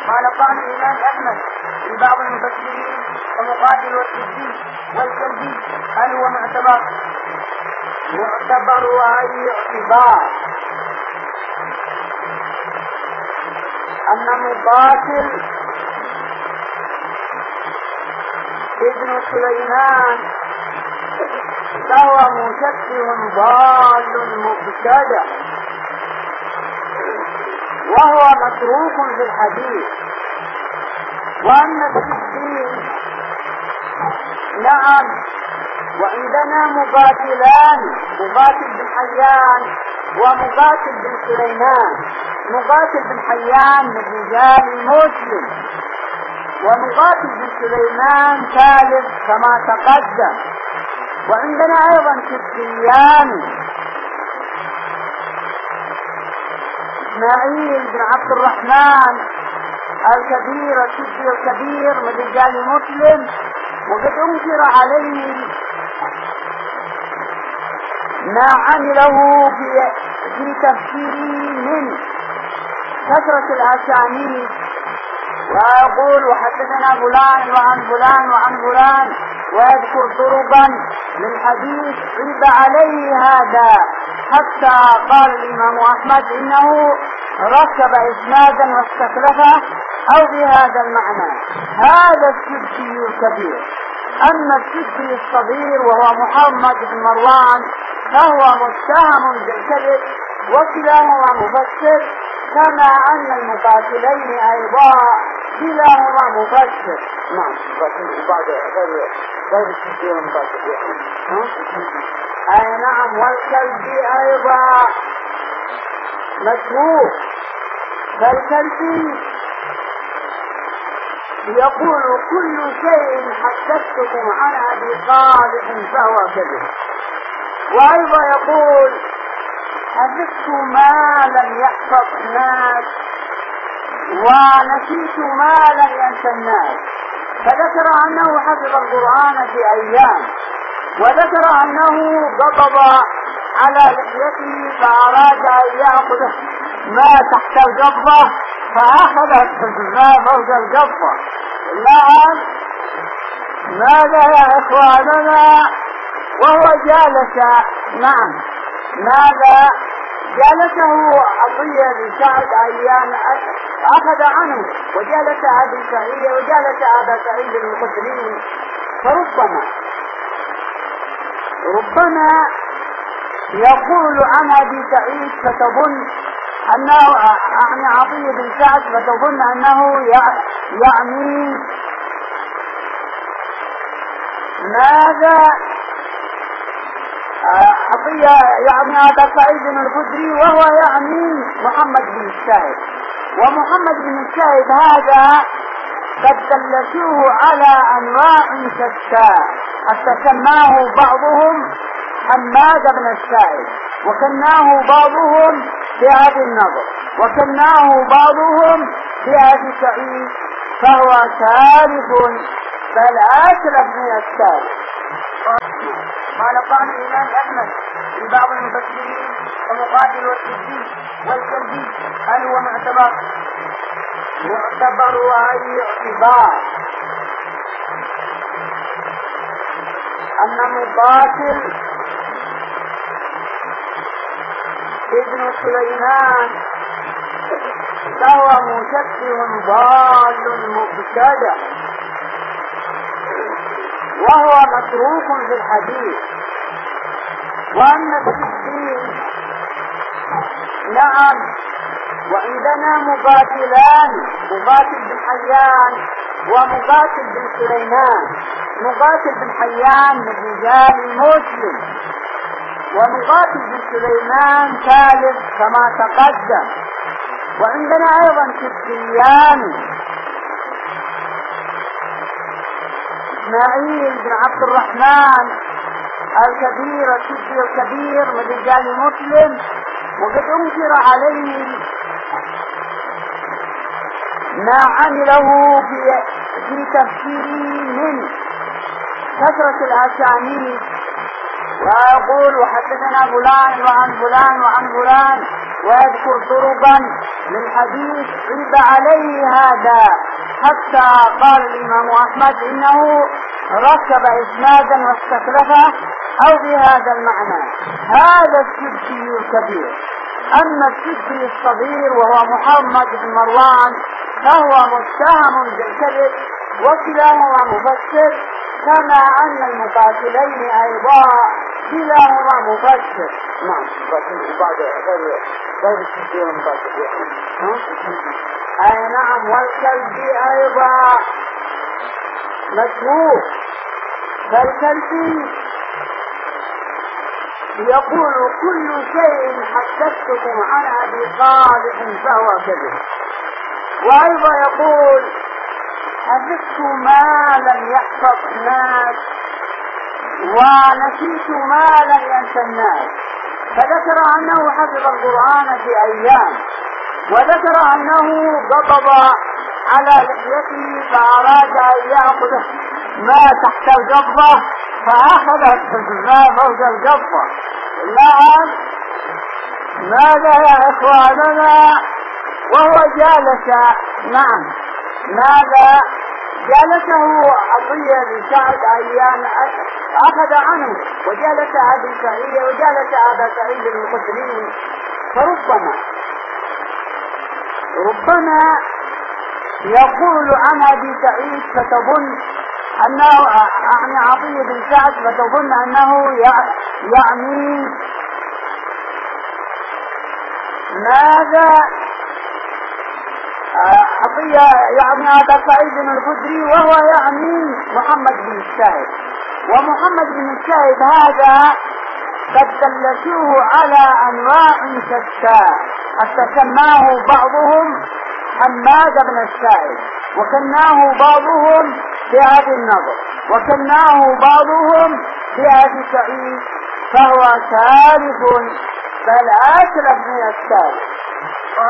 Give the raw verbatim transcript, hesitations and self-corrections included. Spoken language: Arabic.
قال قال الإمام أحمد في بعض المفسرين ومقاتل والسجين والكلبي هل هو معتبر؟ معتبر أي اعتبار أن مقاتل ابن سليمان فهو مشبه ضال مبتدع وهو متروك في الحديث. وأن السجين نعم، وعندنا مقاتلان، مقاتل بن حيان ومقاتل بن سليمان. مقاتل بن حيان من رجال مسلم، ومقاتل بن سليمان ثالث كما تقدم. وعندنا أيضا سجيان إسماعيل بن عبد الرحمن الكبير السجي الكبير من رجال مسلم، وقد أنكر عليه ما عمله في في تفسيره من كثرة الأسانيد، ويقول وحدثنا فلان وعن فلان وعن فلان ويذكر طرقا للحديث عيب عليه هذا، حتى قال الإمام أحمد إنه ركب إسنادا واستخلفه أو بهذا المعنى. هذا السدي الكبير. أما السدي الصغير وهو محمد بن مروان فهو متهم بالكذب وكلاهما مفسر، كما أن المقاتلين أيضا كلاهما مفسر. نعم، بعد غير غير السدي والمقاتل. أي نعم، والكلبي أيضا مشهور. فالكلبي يقول كل شيء حدثتكم عن أبي صالح فهو كذب. وأيضا يقول حدثت ما لم يحفظ الناس ونسيت ما لم ينسى الناس. فذكر أنه حفظ القرآن في أيام، وذكر أنه قبض على لحيته فأراد أن يأخذ ما تحت القبضة فأخذ ما فوق القبضة. نعم، ماذا يا إخواننا؟ وهو جالس، نعم، ماذا جالسه عطية بن سعد أيام أخذ عنه، وجالس أبي سعيد وجالس أبا سعيد الخدري. فربما ربما يقول عن أبي سعيد فتظن أنه يعني عطية بن سعد فتظن أنه يعني ماذا عطية يعني أبا سعيد الخدري، وهو يعني محمد بن الشاهد. ومحمد بن الشاهد هذا قد دلسوه على أنواع شتى، حتى سماه بعضهم حماد بن الشاهد، وكناه بعضهم بهذه النظر، وكناه بعضهم بهذه سعيد، فهو ثالث بل أسلف من الثالث. قال قال الإمام أحمد في بعض المفسرين ومقاتل والسجين والكلبي هل هو معتبر؟ معتبر أي اعتبار أن مقاتل ابن سليمان فهو مشبه ضال مبتدع وهو متروك في الحديث. وأن السجين نعم، وعندنا مقاتلان، مقاتل بن حيان ومقاتل بن سليمان. مقاتل بن حيان من رجال مسلم، ومقاتل بن سليمان ثالث كما تقدم. وعندنا أيضا سجيان إسماعيل بن عبد الرحمن الكبير السجي الكبير من رجال مسلم، وقد أنكر عليه ما عمله في في تفسيره من كثرة الأسانيد، ويقول وحدثنا فلان وعن فلان وعن فلان ويذكر طرقا للحديث عيب عليه هذا، حتى قال الإمام أحمد إنه ركب إسنادا واستخلفه أو بهذا المعنى. هذا السدي الكبير. أما السدي الصغير وهو محمد بن مروان فهو متهم بالكذب، وكلاهما مفسر، كما أن المقاتلين أيضا كلاهما مفسر. نعم. بعد غير غير السدي والمقاتل. أي نعم. والكلبي أيضا مشهور. فالكلبي يقول كل شيء حدثتكم عن أبي صالح فهو كذب. وأيضا يقول حفظت ما لم يحفظ الناس ونسيت ما لم ينسى الناس. فذكر أنه حفظ القرآن في أيام، وذكر أنه قبض على لحيته فأراد أن يأخذ ما تحت القبضة فأخذ ما فوق القبضة. نعم. ماذا يا إخواننا؟ وهو جالس. نعم. ماذا جالسه عطية بن سعد أيام أخذ عنه، وجالس أبي سعيد وجالس أبا سعيد الخدري. فربما ربما يقول عن أبي سعيد فتظن أنه يعني عطية بن سعد فتظن أنه يعني ماذا عطية يعني أبا سعيد الخدري، وهو يعني محمد بن الشاهد. ومحمد بن الشاهد هذا قد دلسوه على أنواع شتى، حتى سماه بعضهم حماد بن الشاهد، وكناه بعضهم بهذا النظر، وكناه بعضهم بهذا سعيد، فهو ثالث بل أشرف من الثالث.